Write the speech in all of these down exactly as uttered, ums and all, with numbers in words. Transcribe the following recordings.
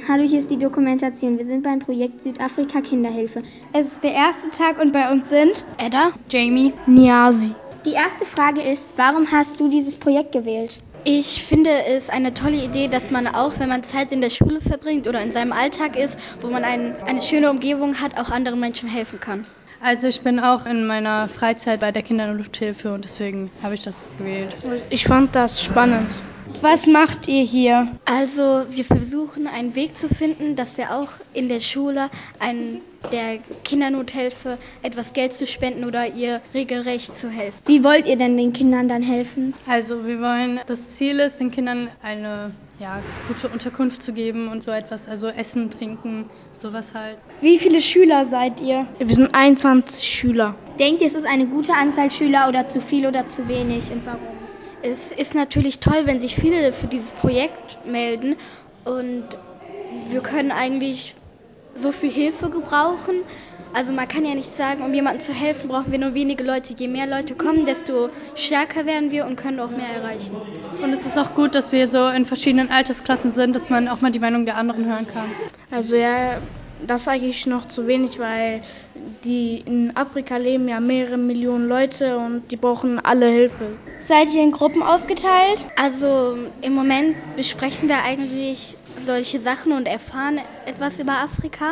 Hallo, hier ist die Dokumentation. Wir sind beim Projekt Südafrika Kinderhilfe. Es ist der erste Tag und bei uns sind Edda, Jamie, Niasi. Die erste Frage ist, warum hast du dieses Projekt gewählt? Ich finde es eine tolle Idee, dass man auch, wenn man Zeit in der Schule verbringt oder in seinem Alltag ist, wo man ein, eine schöne Umgebung hat, auch anderen Menschen helfen kann. Also ich bin auch in meiner Freizeit bei der Kindernothilfe und deswegen habe ich das gewählt. Ich fand das spannend. Was macht ihr hier? Also wir versuchen einen Weg zu finden, dass wir auch in der Schule einen, der Kindernothilfe etwas Geld zu spenden oder ihr regelrecht zu helfen. Wie wollt ihr denn den Kindern dann helfen? Also wir wollen, das Ziel ist, den Kindern eine ja, gute Unterkunft zu geben und so etwas, also Essen, Trinken, sowas halt. Wie viele Schüler seid ihr? Wir sind einundzwanzig Schüler. Denkt ihr, es ist eine gute Anzahl Schüler oder zu viel oder zu wenig und warum? Es ist natürlich toll, wenn sich viele für dieses Projekt melden und wir können eigentlich so viel Hilfe gebrauchen. Also man kann ja nicht sagen, um jemandem zu helfen, brauchen wir nur wenige Leute. Je mehr Leute kommen, desto stärker werden wir und können auch mehr erreichen. Und es ist auch gut, dass wir so in verschiedenen Altersklassen sind, dass man auch mal die Meinung der anderen hören kann. Also ja, das ist eigentlich noch zu wenig, weil die in Afrika leben ja mehrere Millionen Leute und die brauchen alle Hilfe. Seid ihr in Gruppen aufgeteilt? Also im Moment besprechen wir eigentlich solche Sachen und erfahren etwas über Afrika,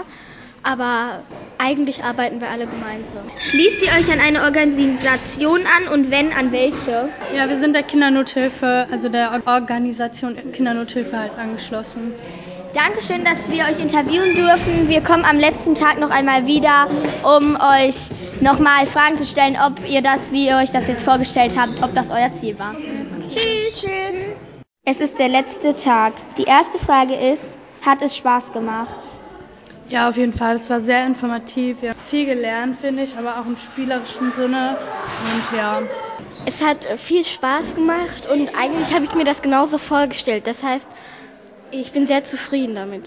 aber eigentlich arbeiten wir alle gemeinsam. Schließt ihr euch an eine Organisation an und wenn, an welche? Ja, wir sind der Kindernothilfe, also der Organisation Kindernothilfe halt angeschlossen. Dankeschön, dass wir euch interviewen dürfen. Wir kommen am letzten Tag noch einmal wieder, um euch nochmal Fragen zu stellen, ob ihr das, wie ihr euch das jetzt vorgestellt habt, ob das euer Ziel war. Tschüss. Tschüss. Es ist der letzte Tag. Die erste Frage ist, hat es Spaß gemacht? Ja, auf jeden Fall. Es war sehr informativ. Wir haben viel gelernt, finde ich, aber auch im spielerischen Sinne. Und ja. Es hat viel Spaß gemacht und eigentlich habe ich mir das genauso vorgestellt. Das heißt, ich bin sehr zufrieden damit.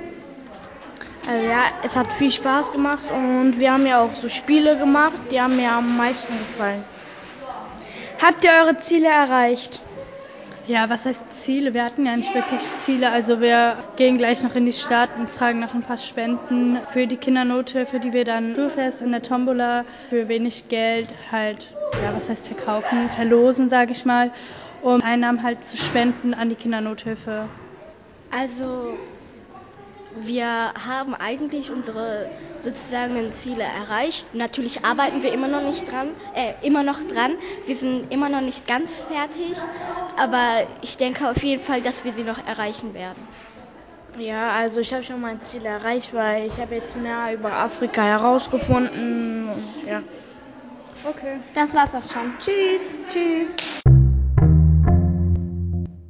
Also ja, es hat viel Spaß gemacht und wir haben ja auch so Spiele gemacht, die haben mir am meisten gefallen. Habt ihr eure Ziele erreicht? Ja, was heißt Ziele? Wir hatten ja nicht wirklich Ziele. Also wir gehen gleich noch in die Stadt und fragen nach ein paar Spenden für die Kindernothilfe, die wir dann Schulfest in der Tombola für wenig Geld halt, ja, was heißt verkaufen, verlosen, sage ich mal, um Einnahmen halt zu spenden an die Kindernothilfe. Also wir haben eigentlich unsere sozusagen Ziele erreicht. Natürlich arbeiten wir immer noch nicht dran, äh, immer noch dran. Wir sind immer noch nicht ganz fertig, aber ich denke auf jeden Fall, dass wir sie noch erreichen werden. Ja, also ich habe schon mein Ziel erreicht, weil ich habe jetzt mehr über Afrika herausgefunden und ja. Okay. Das war's auch schon. Tschüss. Tschüss.